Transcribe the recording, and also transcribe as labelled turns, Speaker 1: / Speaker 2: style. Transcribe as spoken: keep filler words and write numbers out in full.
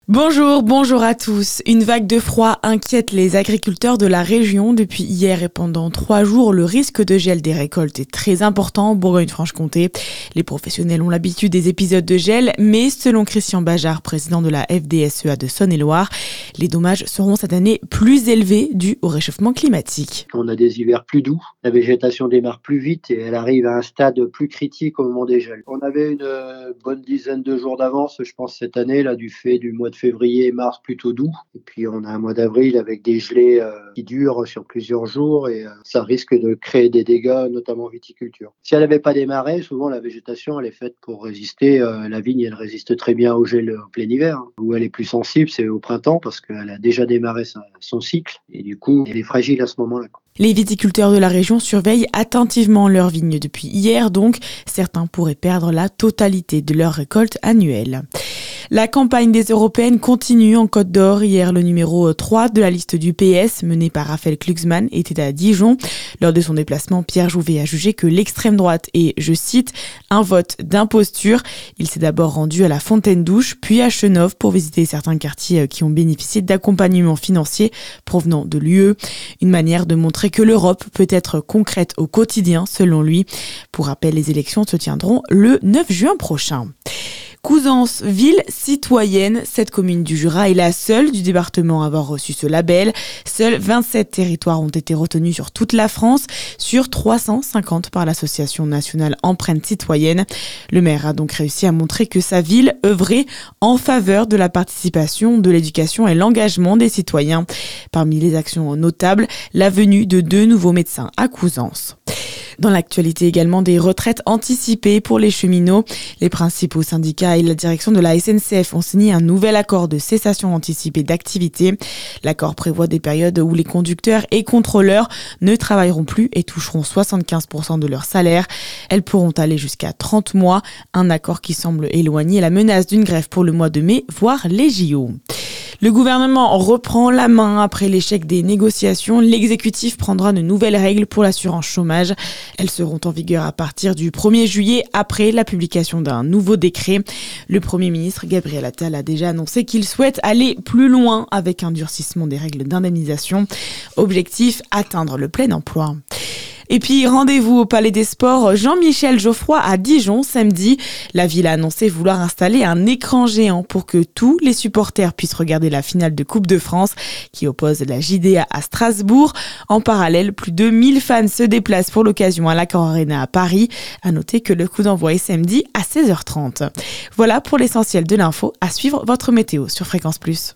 Speaker 1: Bonjour, bonjour à tous. Une vague de froid inquiète les agriculteurs de la région depuis hier et pendant trois jours. Le risque de gel des récoltes est très important en Bourgogne-Franche-Comté. Les professionnels ont l'habitude des épisodes de gel, mais selon Christian Bajard, président de la F D S E A de Saône-et-Loire, les dommages seront cette année plus élevés dus au réchauffement climatique.
Speaker 2: On a des hivers plus doux, la végétation démarre plus vite et elle arrive à un stade plus critique au moment des gels. On avait une bonne dizaine de jours d'avance, je pense, cette année, là, du fait du mois de février et mars plutôt doux. Et puis on a un mois d'avril avec des gelées euh, qui durent sur plusieurs jours et euh, ça risque de créer des dégâts, notamment en viticulture. Si elle n'avait pas démarré, souvent la végétation elle est faite pour résister. Euh, la vigne elle résiste très bien au gel en plein hiver. Hein. Où elle est plus sensible, c'est au printemps parce qu'elle a déjà démarré sa, son cycle et du coup elle est fragile à ce moment-là.
Speaker 1: Les viticulteurs de la région surveillent attentivement leurs vignes depuis hier, donc certains pourraient perdre la totalité de leur récolte annuelle. La campagne des européennes continue en Côte d'Or. Hier, le numéro trois de la liste du P S, mené par Raphaël Glucksmann, était à Dijon. Lors de son déplacement, Pierre Jouvet a jugé que l'extrême droite est, je cite, un vote d'imposture. Il s'est d'abord rendu à la Fontaine-Douche, puis à Chenôve pour visiter certains quartiers qui ont bénéficié d'accompagnement financier provenant de l'U E. Une manière de montrer que l'Europe peut être concrète au quotidien, selon lui. Pour rappel, les élections se tiendront le neuf juin prochain. Couzance, ville citoyenne, cette commune du Jura est la seule du département à avoir reçu ce label. Seuls vingt-sept territoires ont été retenus sur toute la France, sur trois cent cinquante par l'association nationale Empreinte Citoyenne. Le maire a donc réussi à montrer que sa ville œuvrait en faveur de la participation, de l'éducation et l'engagement des citoyens. Parmi les actions notables, la venue de deux nouveaux médecins à Couzance. Dans l'actualité également, des retraites anticipées pour les cheminots. Les principaux syndicats et la direction de la S N C F ont signé un nouvel accord de cessation anticipée d'activité. L'accord prévoit des périodes où les conducteurs et contrôleurs ne travailleront plus et toucheront soixante-quinze pour cent de leur salaire. Elles pourront aller jusqu'à trente mois, un accord qui semble éloigner la menace d'une grève pour le mois de mai, voire les J O. Le gouvernement reprend la main après l'échec des négociations. L'exécutif prendra de nouvelles règles pour l'assurance chômage. Elles seront en vigueur à partir du premier juillet, après la publication d'un nouveau décret. Le Premier ministre Gabriel Attal a déjà annoncé qu'il souhaite aller plus loin avec un durcissement des règles d'indemnisation. Objectif, atteindre le plein emploi. Et puis, rendez-vous au Palais des Sports Jean-Michel Geoffroy à Dijon samedi. La ville a annoncé vouloir installer un écran géant pour que tous les supporters puissent regarder la finale de Coupe de France qui oppose la J D A à Strasbourg. En parallèle, plus de mille fans se déplacent pour l'occasion à l'Accor Arena à Paris. À noter que le coup d'envoi est samedi à seize heures trente. Voilà pour l'essentiel de l'info. À suivre votre météo sur Fréquence Plus.